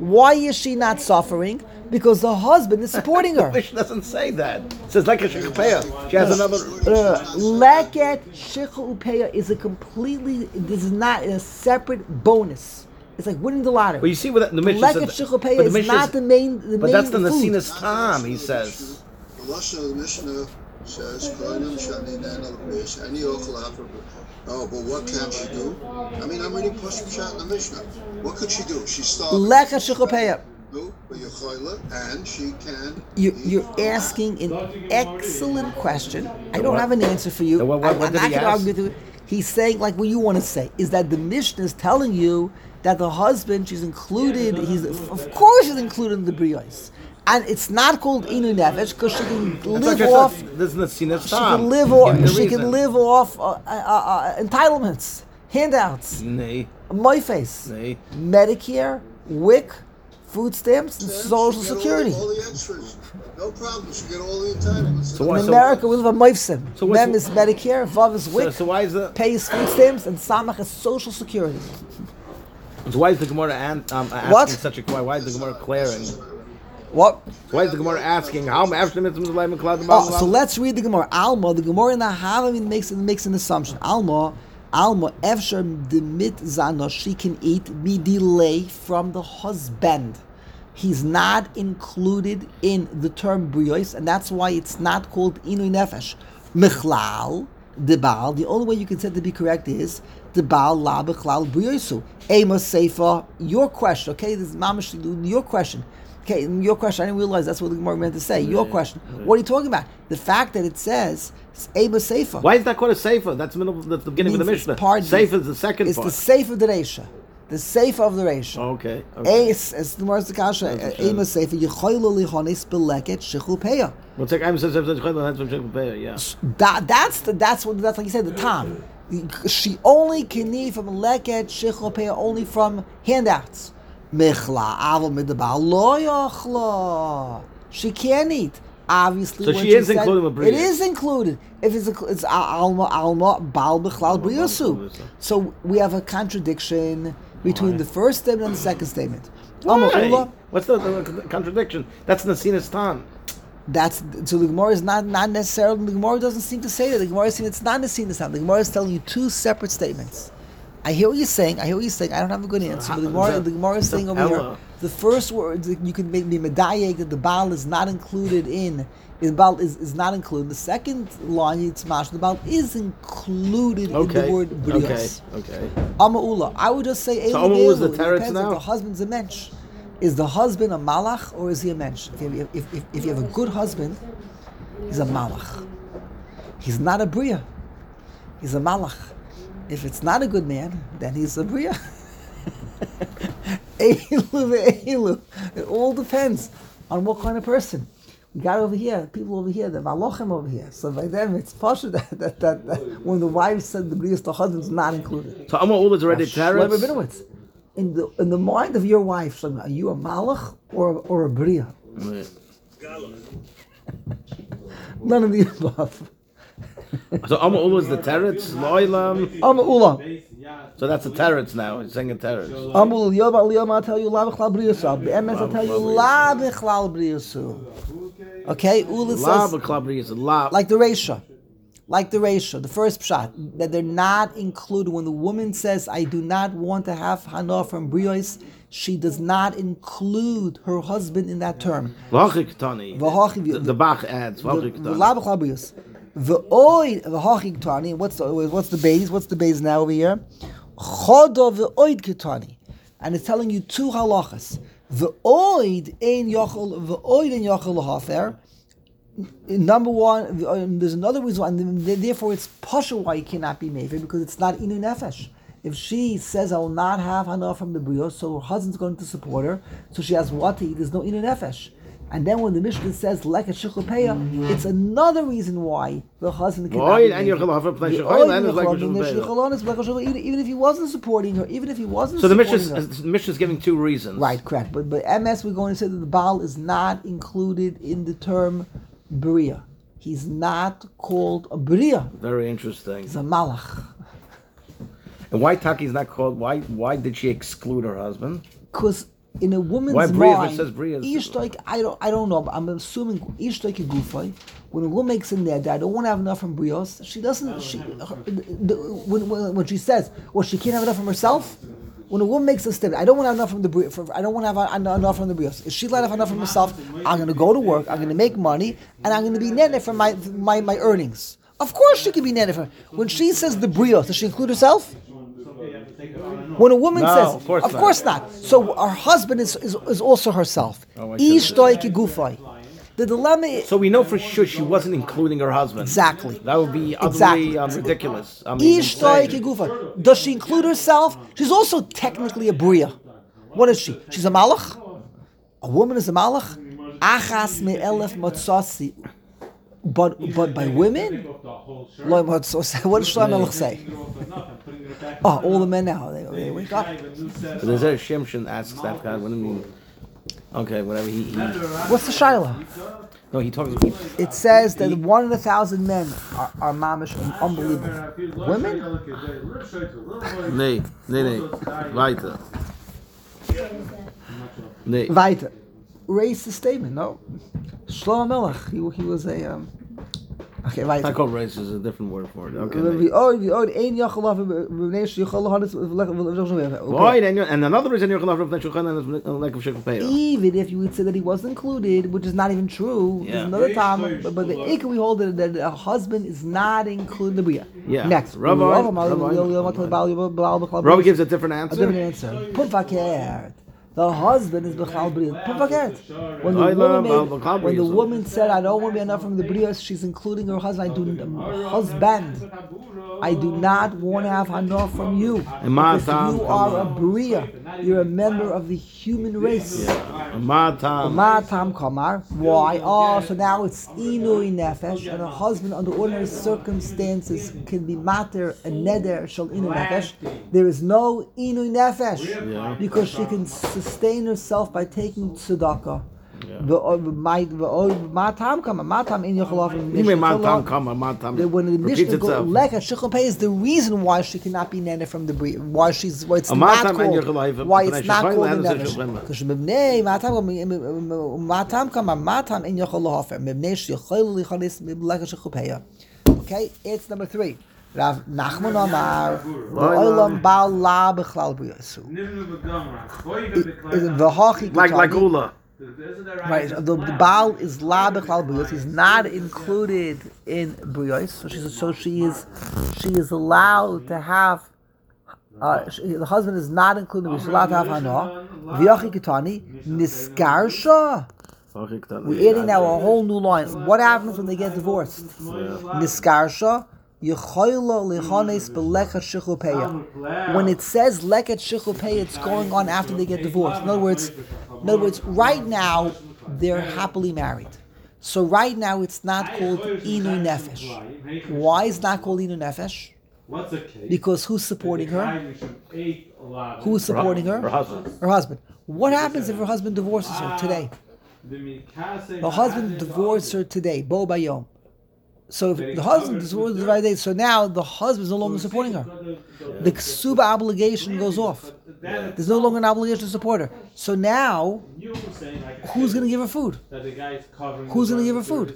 Why is she not suffering? Because the husband is supporting her. The Mishnah doesn't say that. It says like a shechpeya. She has another. Uh, Leket Shechel Upeya is a completely, this is not a separate bonus. It's like winning the lottery. Well, you see what the Mishnah Leket said. Shechel but Upeya the is Mishnah not the main the But main that's the food. Nasinas Tam, he says. The Lashon of the Mishnah says, "Koinim shani nana l'bris, ani ochel after." Oh, but what can she do? I mean, I'm reading Pushim Shat in the Mishnah. What could she do? She's starving. Leket Shechel Upeya. No, but you're chayla, and she can. You, you're asking an excellent question. I don't have an answer for you. So what- what- I- what I'm did not he going to ask? argue with you. He's saying, like what you want to say, is that the Mishnah is telling you that the husband, she's included, he's of course she's included in the Briyos. And it's not called Inu Nefesh because she can That's live like I off, said, This is Nasinas she Tam. can live Give off, me the she can reason. live off uh, uh, uh, entitlements, handouts, Nay, my face, nay. Medicare, W I C, food stamps, and She Social get all the- Security. All the extras. No problem. She get all the entitlements. So why- In America, we live on Moifsim. So what's- Mem is Medicare, Vav is So, W I C, so why is the pays food stamps, and Samach is Social Security. so why is the Gemara an, um, asking What? such a why? Why is the Gemara clearing? What? Why is the Gemara asking how after the mitzvah and cloud? Oh, so let's read the Gemara. Alma, the Gemara in the Havamim makes makes an assumption. Alma, Alma, Efshar demit zano, she can eat midilay from the husband. He's not included in the term briyos, and that's why it's not called inui nefesh. Michlal, the Baal. The only way you can say to be correct is the Baal la bichlal briyosu. Amos seifa. Your question, okay? This is mamash. Your question. Okay, your question. I didn't realize that's what the Gemara meant to say. Your question. What are you talking about? The fact that it says Amos seifa. Why is that called a sefer? That's the middle. That's the beginning of the Means it's Mishnah. part- Sefer is the second It's part. the Sefer of the Reisha. The Sefer of the Reisha. Okay. okay. Ace, as the Gemara Kasha, That's a Amos Sefer, Yechoylo lichonis beleket shechul peya. Well, take I'm says yeah. That that's the that's what that's like you said the Tom. She only can eat from leket shechul peya only from handouts. Michla aval midabal lo yochla. She can't eat. Obviously, So when she is said- included with It Bria. is included. If it's a, it's alma alma bal bichlal briyosu. So we have a contradiction between the first statement and the second statement. Alma Why? ula. What's the, the contradiction? That's Nasinas Tam. That's so the Gemara is not not necessarily the Gemara doesn't seem to say that. The Gemara is saying it's not Nasinas Tam. The Gemara is telling you two separate statements. I hear what you're saying. I hear what you're saying. I don't have a good answer. But the Gemara, the Gemara is saying over here, Ella. the first word you can make me medayek that the Baal is not included in. The Baal is, is not included. The second line, it's mash. The Baal is included Okay. in the word Okay. brios. Okay. Ama'ula. I would just say So Eilu Amma was Eilu. the It teretz depends if now? the husband's a mensch. Is the husband a malach or is he a mensch? If you, if, if, if you have a good husband, he's a malach. He's not a bria. He's a malach. If it's not a good man, then he's a bria. Eilu ve'eilu. It all depends on what kind of person. We got over here, people over here, the malachim over here. So by them, it's partial that, that, that, that when the wife said the brias, the husband's not included. So Amma Ula is already Shlomo teretz. Rabinowitz, in the in the mind of your wife, Shlomo, are you a malach or or a bria? Gala. None of the above. So Amma Ula is the teretz. Loilam. Amma ula, So that's a teretz now. He's saying a teretz. amma ula. Yom yom. I tell you la b'chlal briyasu. Be'emes I tell you la b'chlal briyasu. Okay, ula La says b'klabri is a la. like the Reisha, like the Reisha, the first pshat, that they're not included when the woman says, "I do not want to have hana from brios." She does not include her husband in that term. V'achik tani. V'hachi- The, the Bach adds. V'achik The tani. la b'chlal brios. V'oid v'hachik tani. What's the what's the base? What's the base now over here? Chodo v'oid kitani, and it's telling you two halachas. V'oid ein yochel v'oid ein yochel lahafer. Number one, uh, there's another reason why, and therefore it's pasha why you cannot be made because it's not inu nefesh. If she says I will not have hana from the brios, so her husband's going to support her, so she has what to eat. There's no inu nefesh. And then when the Mishnah says leket shechupaya, it's another reason why the husband cannot V'oid be ein made. yochel lahafer p'nei The shechoyim, oid and it's like yochel, Rishon and the Beis. shecholon is like Rishon Beis, even even if he wasn't supporting her, even if he wasn't So the supporting her. Mishnah, the Mishnah is giving two reasons. Right, correct. But but M S we're going to say that the Baal is not included in the term Bria. He's not called a Bria. Very interesting. He's a Malach. And why Taki is not called? Why? Why did she exclude her husband? Because in a woman's Why Brias, mind, which says Brias? Ishtoik, I don't, I don't know, but I'm assuming Ishtoik Gufay. When a woman makes a neder, I don't want to have enough from Brios. She doesn't. She her, the, when, when when she says, well, she can't have enough from herself. When a woman makes a statement, I don't want to have enough from the Bri- for, I don't want to have enough from the Brios. If she let have enough from herself, I'm going to go to work. I'm going to make money, and I'm going to be neder from my my my earnings. Of course, she can be neder from. When she says the Brios, does she include herself? When a woman No, says, of course of not. course not. So her husband is is, is also herself. Oh, I see. Ishtoi kigufai. The dilemma is So we know for sure she wasn't including her husband. exactly. That would be utterly Exactly. um, ridiculous. I mean, Ishtoi insane. kigufa. Does she include herself? She's also technically a bria. What is she? She's a malach. A woman is a malach. Achas me'elef matzasi. But but by women, Lo matzasi. What does Shlomo Melech say? Oh, all the men now they, they wake up. But there's a Shimshon asks that guy. What do you mean? Okay, whatever. He, he What's the shaila? no, he talks. He, It says that one in a thousand men are, are mamish and unbelievable. Women? nee, nee, nee. Weiter. Nee. Weiter. Racist statement, no. Shlomo Melech, he, he was a... Um, okay, I weiter. call race is a different word for it. Okay. We nee. oh, we oh, ein yachalav v'neish yachalav Why? Okay. And and another reason you're going to have Shulchan is lack of Shulchan Peah. Even if you would say that he wasn't included, which is not even true, Yeah. there's another time, but, but the ikka we hold that, that a husband is not included in the bria. Yeah. Next. Rabbi- Rabbi gives a different A answer. different answer. Pumfakert. The husband is b'chal bria. Pumfakert. When the Oila woman bal made, b'chal when the bria. woman said, "I don't want to be enough from the brias," she's including her husband. I do um, husband. I do not want to have enough from you because Matam you are a kama. bria. You're a member of the human race. Matam. Matam kamar. Why? Oh, so now it's inui nefesh, and a husband under ordinary circumstances can be mater and neder shal inui nefesh. There is no inui nefesh Yeah. because she can sustain herself by taking tzedakah. Yeah. The uh, my the uh, matam kama matam in yochalav. You mean matam kama matam? When the repeats Mishnah goes itself. leka shechol pei is the reason why she cannot be nene from the bri, why she's why it's A not matam and called yochalav, why but it's I not should called find the out the nefesh shechol. because mibnei matam matam kama matam in yochalav mibnei shechol lichanis leka shechol pei. Okay, it's number three. Rav Nachman Amar v'olam bal la b'chlal b'yosu v'hachi Like like ketani. Ula. Right, the, the Baal is la b'chlal briyos. He's not included in briyos, so she's so she is she is allowed to have. Uh, she, the husband is not included. She's allowed to have hana. V'yachi kitani niskarsha. We're adding now a whole new line. What happens when they get divorced? Niskarsha. When it says leket shichupeya, it's going on after they get divorced. In other words, in other words, right now they're happily married. So right now it's not called inu nefesh. Why is it not called inu nefesh? Because who's supporting her? Who's supporting her? Her husband. Her husband. What happens if her husband divorces her today? The husband divorced her today, bo bayom. So if the husband divorces her today, so now the husband is no longer supporting her. The ksuba obligation goes off. There's no longer an obligation to support her. So now, who's going to give her food? Who's going to give her food?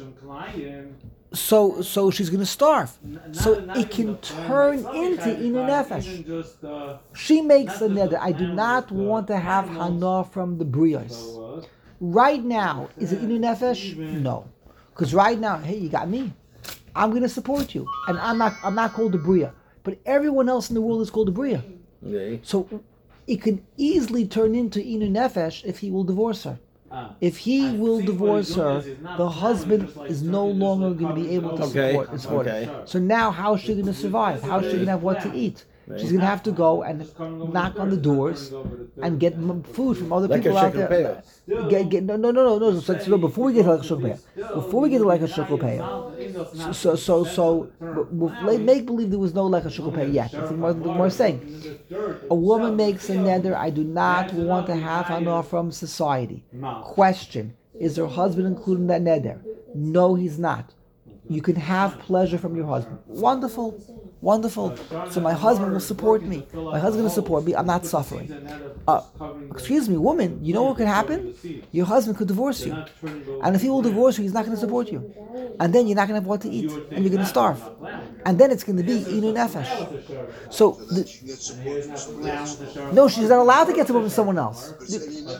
So, so she's going to starve. So it can turn into inu nefesh. She makes a neder. I do not want to have hana from the briyos. Right now, is it inu nefesh? No, because right now, hey, you got me. I'm going to support you, and I'm not. I'm not called a bria, but everyone else in the world is called a bria. Okay. So it can easily turn into inu nefesh if he will divorce her. If he will divorce her, the husband is no longer going to be able to Okay, support, support okay. her. So now, how is she going to survive? How is she going to have what to eat? She's going to have to go and knock on the doors and get m- food from other Like people a out shekel there. Get, get, no, no, no, no, no. So, so before we get to like a shekel payah, before we get to like a shekel payah, so, so, so, b- b- make believe there was no like a shekel payah yet. That's what we're saying. A woman makes a neder. I do not want to have hana from society. Question: is her husband included in that neder? No, he's not. You can have pleasure from your husband. Wonderful. Wonderful. So my husband will support me. My husband will support me. I'm not suffering. Uh, excuse me, woman, you know what could happen? Your husband could divorce you. And if he will divorce you, he's not going to support you. And then you're not going to have what to eat. And you're going to starve. And then it's going to be inu nefesh. So, the, She gets support from somebody else. no, she's not allowed to get support from someone else. The,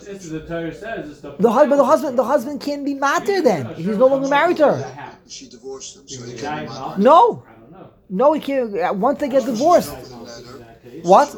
the husband, the husband, the husband can't be matter then. He's no longer married to her. She divorced him, so he can't be mad. No. No, he can't. Once they get divorced. What?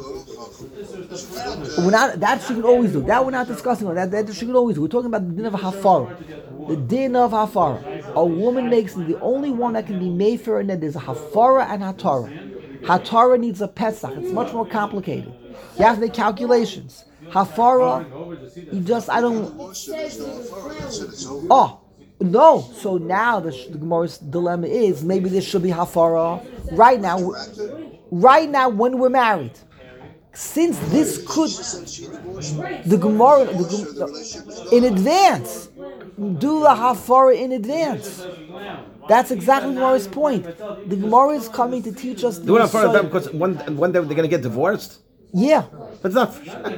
We're not, that she can always do. That we're not discussing. That, that she can always do. We're talking about the din of hafara. The din of hafara. A woman makes the only one that can be made for her, and there's a hafara and hatara. Hatara needs a pesach. It's much more complicated. You have to make calculations. Hafara, you just, I don't. Divorced her, there's no authority. That's it, it's over. Oh, no. So now the, the Gemara's dilemma is maybe there should be hafara right now. Right now, when we're married, since this could the Gemara the, Gem- in advance, do the hafara in advance. That's exactly Gemara's point. The Gemara is coming to teach us. Do it in front of them because one one day they're going to get divorced. Yeah, But it's not.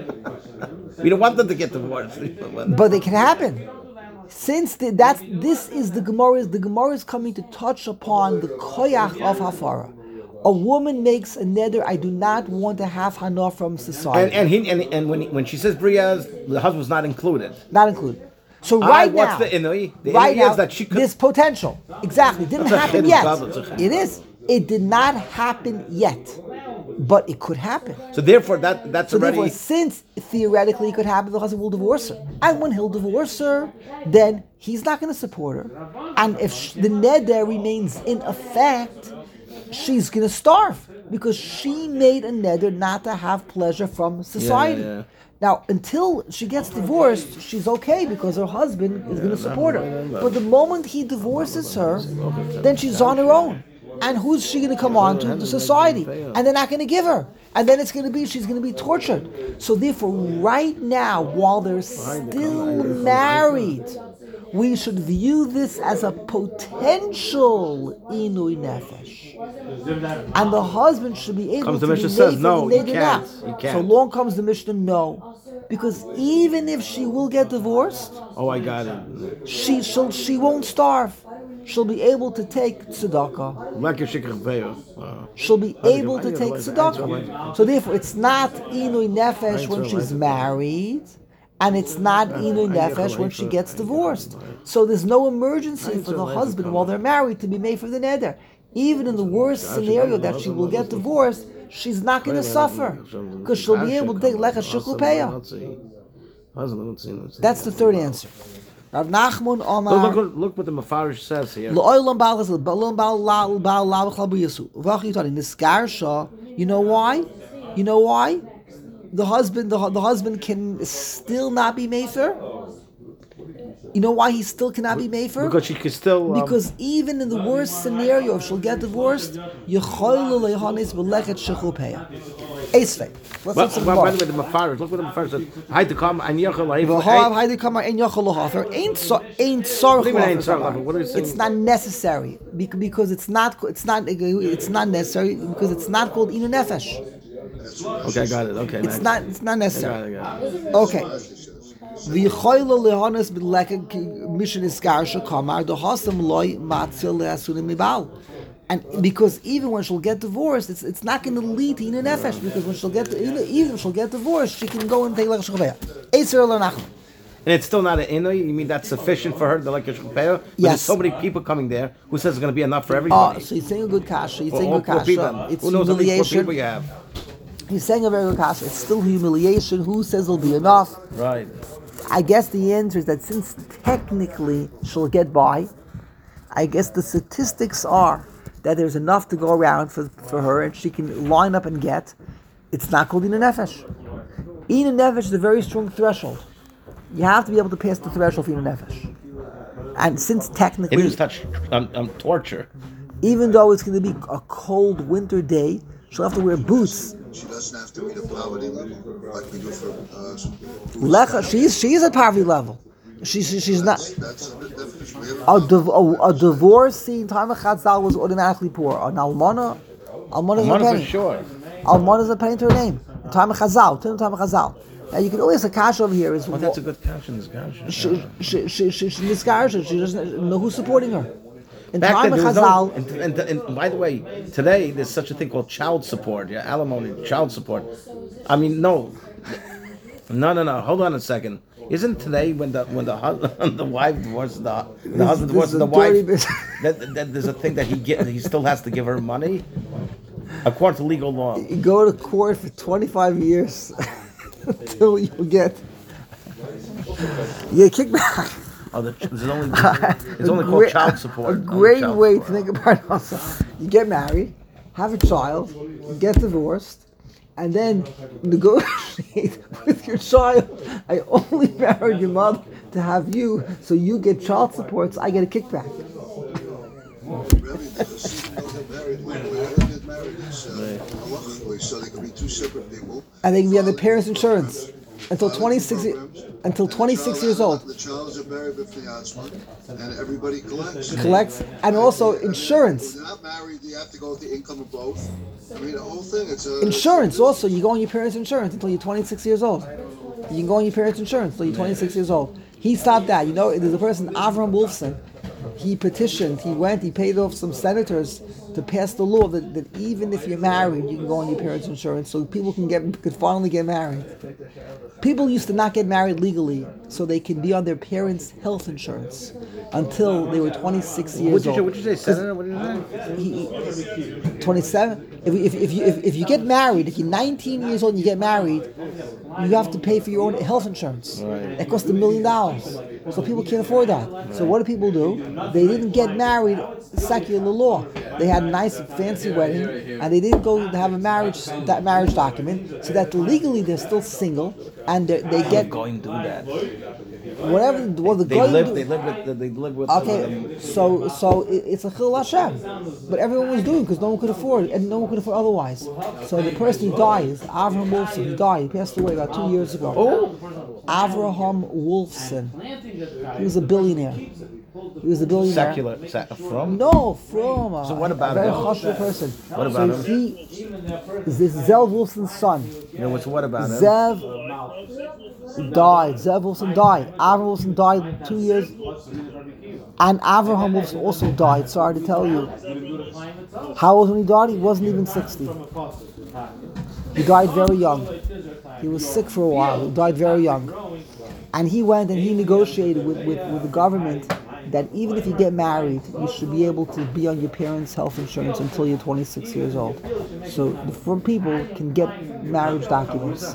We don't want them to get divorced. but it can happen. Since the, that's this is the Gemara, the Gemara is coming to touch upon the koyach of hafara. A woman makes a neder. I do not want to have hana from society. And and he, and, and when when she says Briaz, the husband's not included. Not included. So Ah, right what's now, the inui? The right inui now, is that she could- there's potential. Exactly, it didn't That's a happen chiddush, yet. Baba, it's a chiddush. It is. It did not happen yet, but it could happen. So therefore, that that's So already. therefore, since theoretically it could happen, the husband will divorce her, and when he'll divorce her, then he's not going to support her, and if sh- the neder remains in effect, she's going to starve because she made a neder not to have pleasure from society. yeah. Now, until she gets divorced, she's okay because her husband is going to support her. But the moment he divorces her, then she's on her own. And who's she going to come on to? The society. And they're not going to give her. And then it's going to be, she's going to be tortured. So therefore, right now, while they're still married, we should view this as a potential inui nefesh. And the husband should be able Comes the to be Mishnah made says, for no, the you neder can't. now. You can't. So long comes the Mishnah, no. Because even if she will get divorced, Oh, I got it. she she'll, she won't starve. She'll be able to take tzedakah. Like a shikach veil. Wow. She'll be able to I take like that. tzedakah. So therefore, it's not inui nefesh when she's married, and it's not inui nefesh when she gets divorced. So there's no emergency for the husband while they're married to be made for the neder. Even in the worst scenario that she will get divorced, she's not going to suffer because she'll be able to take lecha shikupeya. That's the third answer. Rav Nachman Omar. Look, look, look what the Mefarish says here. L'olam ba'al chesed, l'olam ba'al ba'al la b'chal b'yisu. V'ach yitari, niskarsha. You know why? You know why? The husband, the, the husband can still not be mefer. You know why he still cannot be mefer? Because she can still. Um, Because even in the worst scenario, if she'll get divorced, Yechoyle lehanis b'lechet shechupeya. Esvei. Let's well, have some well, more. by the way, the Mefarish. Look what the Mefarish said. Hi to come and yachal V'ha'av haydi kama ein yachol lohafer. Ain't so ain't sorry. What do you mean ain't sorry? What are you saying? It's not necessary bec- because it's not it's not it's not necessary because it's not called inu nefesh. Okay, I got it. Okay, It's nice. not it's not I got necessary. it. I got it. Okay. V'yichoyle lehanis b'lechet mission is garsha kamar the hasam loy matzil le'asunim mibal. And because even when she'll get divorced, it's it's not going to lead to inu nefesh because when she'll get even even if she'll get divorced, she can go and take lecha shchupeya. Eiser le'nachman. And it's still not an inui. You mean that's sufficient for her, the like a shukpeya? But Yes. there's so many people coming there who says it's going to be enough for Oh, everybody. so he's saying a good kasha. He's Or saying all good poor people. kasha. It's Who knows how many poor people humiliation. you have? He's saying a very good kasha. It's still humiliation. Who says it'll be enough? Right. I guess the answer is that since technically she'll get by, I guess the statistics are that there's enough to go around for, for her and she can line up and get. It's not called inu nefesh. Inu nefesh is a very strong threshold. You have to be able to pass the threshold for inu nefesh. And since It technically, is touch um, um, torture. even though it's going to be a cold winter day, she'll have to wear boots. She doesn't have to meet a poverty level like we do for uh, Lecha, she's she's at poverty level. She, she she's not. That's, that's the definition. We have A, div, a, a divorcee in time of Chatzal was automatically poor. An almana Almana is a Almana for penny. sure. Almana is a penny to her name. The time of Chazal. To the time of Chazal. Now you can always a kasha over here is. Well, that's a good question. This kasha. She she she she, she discards it. She doesn't know who's supporting her. In Back time then, of there was Chazal. no, and, and, and by the way, today there's such a thing called child support, yeah, alimony, child support. I mean, no, no, no, no. Hold on a second. Isn't today when the when the husband, the wife divorces the the husband this is divorces the a dirty wife, bit. that, that there's a thing that he get he still has to give her money, according to legal law. You go to court for twenty-five years until you get you get kickback. Oh, the, there's only it's A only great- called child support. A only great child way support. to think about it also. You get married, have a child, get divorced, and then negotiate with your child. I only married your mother to have you, so you get child support, so I get a kickback. Really, because people get married, when they get married, it's uh, halachically, so they can be two separate people. And they can be on their parents' insurance until Father twenty-six ye- programs, until and the twenty-six child- years old. The child is married b'fnei atzma, and everybody collects. Collects, and also insurance. If you're not married, you have to go with the income of both. I mean, the whole thing, it's a... Insurance also, you go on your parents' insurance until you're twenty-six years old. You can go on your parents' insurance until you're twenty-six years old. He stopped that. You know, there's a person, Avram Wolfson. He petitioned, he went, he paid off some senators to pass the law that, that even if you're married, you can go on your parents' insurance, so people can get could finally get married. People used to not get married legally, so they can be on their parents' health insurance until they were twenty-six years What did you old. what did you say, Senator? What did you say? He, twenty-seven. If, if, if, you, if, if you get married, if you're nineteen years old and you get married, you have to pay for your own health insurance. Right. It costs a million dollars. So people can't afford that. So what do people do? They didn't get married secular law. They had a nice fancy wedding and they didn't go to have a marriage that marriage document, so that legally they're still single and they they get Going to do that. whatever well, the They goy live. do- They live with. the- They live with. Okay, um, so so it- it's a chil Hashem, but everyone was doing because no one could afford it, and no one could afford otherwise. So the person who died is Avraham Wolfson. He died. He passed away about two years ago. Oh, Avraham Wolfson. He was a billionaire. He was a billionaire. secular. Sec- from. No, from a, So what about a very him? chashuv person. What about so him? he is this Zev Wolfson's son. You know what's what about him? Zev died. Zev Wolfson died. Avraham Wolfson died two years. And Avraham Wolfson also died. Sorry to tell you. How old when he died? He wasn't even sixty. He died very young. He was sick for a while. He died very young. And he went and he negotiated with, with, with the government that even if you get married, you should be able to be on your parents' health insurance until you're twenty-six years old. So the four people can get marriage documents.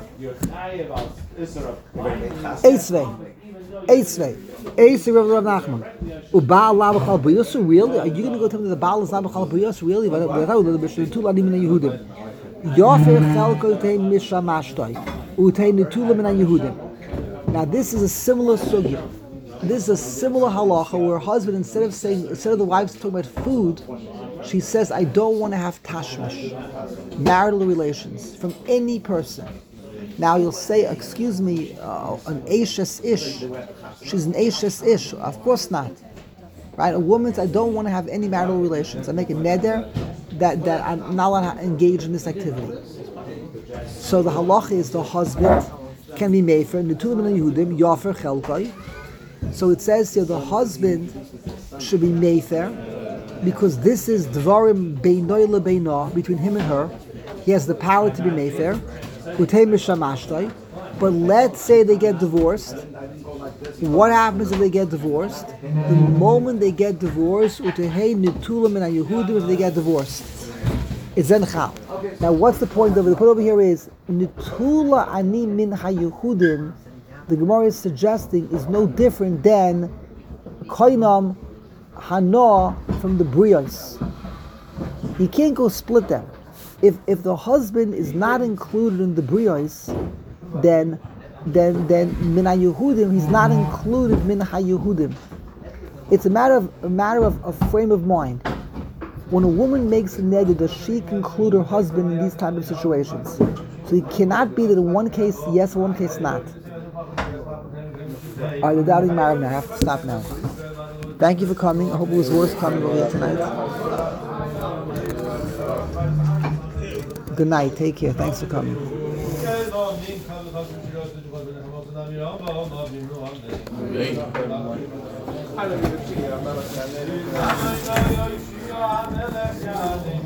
Eitzvei. Eitzvei. Eitzvei Rav Rav Nachman. Ubaal Labachal B'Yosef, really? Are you going to go tell me that the Baal is Labachal B'Yosef, really? But I know that there's two Ladim in Yehudim. Yofer Chelko Utei Mishra Mashtoi. Utei Netulim in Yehudim. Now this is a similar sugya. This is a similar halacha where a husband, instead of saying, instead of the wife talking about food, she says, I don't want to have tashmish, marital relations, from any person. Now you'll say, excuse me, uh, an Ashes Ish. She's an Ashes Ish. Of course not. Right? A woman says, I don't want to have any marital relations. I make a neder that, that I'm not allowed to engage in this activity. So the halacha is the husband can be made for Netulim and Yehudim, Yofer Chelkai. So it says here the husband should be Mayfair because this is Dvarim Beinoy LeBeinah, between him and her. He has the power to be Mayfair. Utei Mishamashtai. But let's say they get divorced. What happens if they get divorced? The moment they get divorced, Utei Netulim and Yehudim, if they get divorced. It's then chal. Now what's the point of it? The point over here is Netula ani min haYehudim. The Gemara is suggesting is no different than koinam hana from the brios. You can't go split them. If if the husband is not included in the brios, then then then min haYehudim he's not included min haYehudim. It's a matter of a matter of a frame of mind. When a woman makes a neder, does she include her husband in these type of situations? So it cannot be that in one case yes, in one case not. Alright, the doubting married now. I have to stop now. Thank you for coming. I hope it was worth coming over here tonight. Good night. Take care. Thanks for coming. Okay.